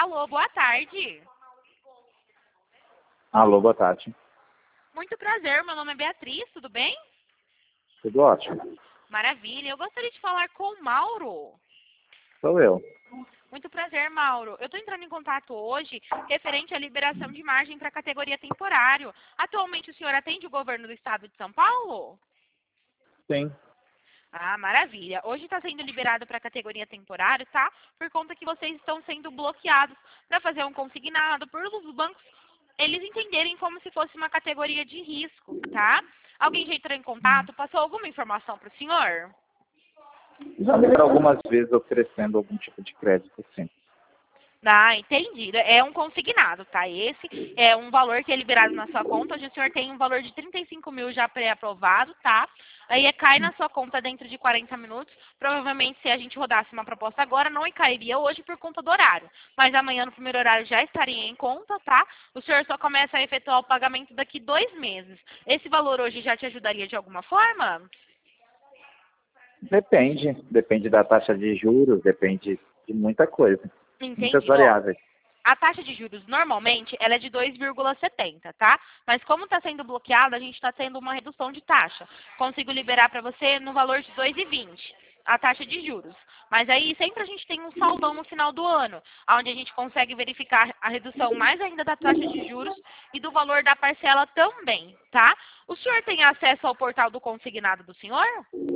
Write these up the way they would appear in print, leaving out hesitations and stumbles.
Alô, boa tarde. Alô, boa tarde. Muito prazer, meu nome é Beatriz, tudo bem? Tudo ótimo. Maravilha, eu gostaria de falar com o Mauro. Sou eu. Muito prazer, Mauro. Eu estou entrando em contato hoje referente à liberação de margem para a categoria temporário. Atualmente o senhor atende o governo do estado de São Paulo? Sim. Ah, maravilha. Hoje está sendo liberado para a categoria temporário, tá? Por conta que vocês estão sendo bloqueados para fazer um consignado por os bancos eles entenderem como se fosse uma categoria de risco, tá? Alguém já entrou em contato? Passou alguma informação para o senhor? Já me deram algumas vezes oferecendo algum tipo de crédito, sim. Ah, entendi. É um consignado, tá? Esse é um valor que é liberado na sua conta. Hoje o senhor tem um valor de 35 mil já pré-aprovado, tá? Aí cai na sua conta dentro de 40 minutos. Provavelmente, se a gente rodasse uma proposta agora, não cairia hoje por conta do horário. Mas amanhã, no primeiro horário, já estaria em conta, tá? O senhor só começa a efetuar o pagamento daqui 2 meses. Esse valor hoje já te ajudaria de alguma forma? Depende. Depende da taxa de juros, depende de muita coisa. Muitas Entendi. Ó, variáveis. a taxa de juros, normalmente, ela é de 2,70, tá? Mas como está sendo bloqueada, a gente está tendo uma redução de taxa. Consigo liberar para você no valor de 2,20 a taxa de juros. Mas aí sempre a gente tem um saldão no final do ano, onde a gente consegue verificar a redução mais ainda da taxa de juros e do valor da parcela também, tá? O senhor tem acesso ao portal do consignado do senhor?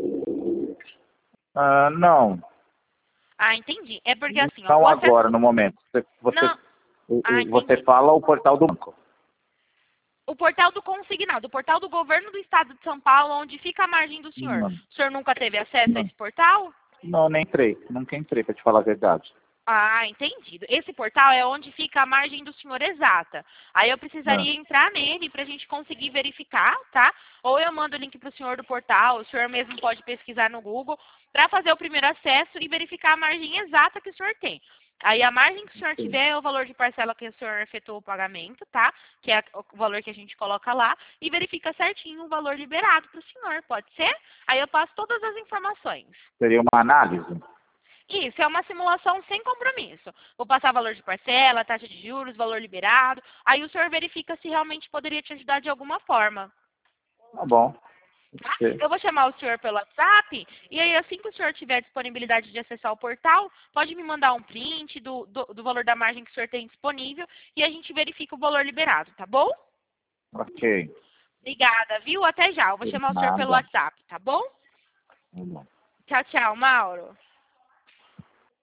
Ah, não. Ah, entendi. É porque assim, ó, Não o acesso... agora, no momento. Não... Ah, Você entendi. fala o portal do banco. O portal do consignado, o portal do governo do estado de São Paulo, onde fica a margem do senhor. Não, O senhor nunca teve acesso a não, esse portal? não, nem entrei. Nunca entrei, para te falar a verdade. Ah, entendido. Esse portal é onde fica a margem do senhor exata. Aí eu Ah, precisaria entrar nele para a gente conseguir verificar, tá? Ou eu mando o link para o senhor do portal, o senhor mesmo pode pesquisar no Google, para fazer o primeiro acesso e verificar a margem exata que o senhor tem. Aí a margem que o senhor sim. tiver é o valor de parcela que o senhor efetuou o pagamento, tá? Que é o valor que a gente coloca lá, e verifica certinho o valor liberado para o senhor, pode ser? Aí eu passo todas as informações. Seria uma análise? Isso, é uma simulação sem compromisso. Vou passar valor de parcela, taxa de juros, valor liberado. Aí o senhor verifica se realmente poderia te ajudar de alguma forma. Tá bom. Tá? Ok. Eu vou chamar o senhor pelo WhatsApp e aí assim que o senhor tiver disponibilidade de acessar o portal, pode me mandar um print do valor da margem que o senhor tem disponível e a gente verifica o valor liberado, tá bom? Ok. Obrigada, viu? Até já. Eu vou chamar o senhor pelo Nada. WhatsApp, tá bom? Tá bom. Tchau, tchau, Mauro.